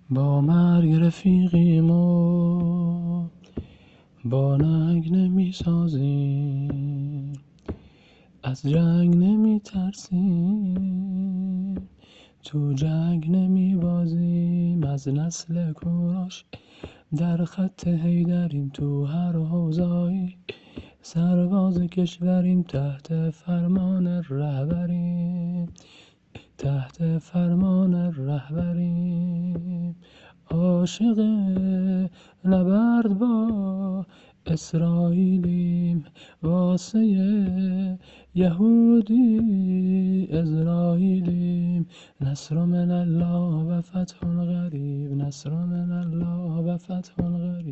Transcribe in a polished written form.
با مرگ رفیقیم و با ننگ نمی سازیم، از جنگ نمی ترسیم، تو جنگ نمی بازیم. از نسل کوروش در خط حیدریم، تو هر حوزه‌ای سرباز کشوریم. تحت فرمان رهبریم، تحت فرمان رهبریم. عاشق نبرد با اسرائیلیم، واسه یهودی اسرائیلیم. نصر من الله و فتح قریب، نصر من الله و فتح قریب.